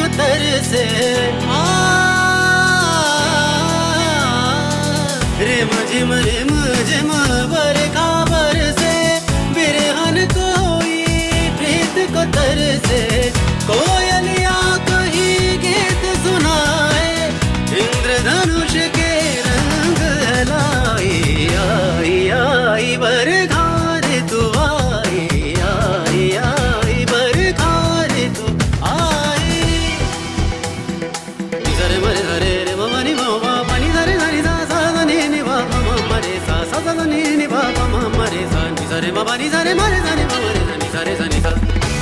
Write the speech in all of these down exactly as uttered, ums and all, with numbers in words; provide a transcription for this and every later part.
को तरसे आ रिम झिम रिम झिम बरखा बरसे बिरहन कोई प्रीत को तरसे कोयलिया कहीं गीत सुनाए इंद्रधनुष के रंग लाई आई आई बरखा रे तू आई आई आई बरखा रे तू आई निजरे मरे धरे रे मनी मामा पानी धरे धरे सा सा नी नि वा मा रे सा सा सा नी नि वा मा रे सा निजरे मा पानी धरे मरे धरे मा रे सा निजरे सा नि सा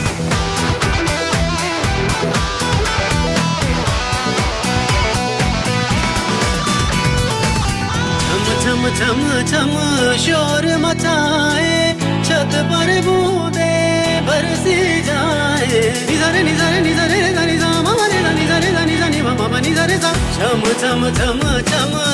छम छम छम शोर मचाए छत पर बूंदे बरसी जाए निजरे निजरे निजरे रे सा मा रे सा निजरे सा नि सा नि मा मा निजरे सा छम छम छम छम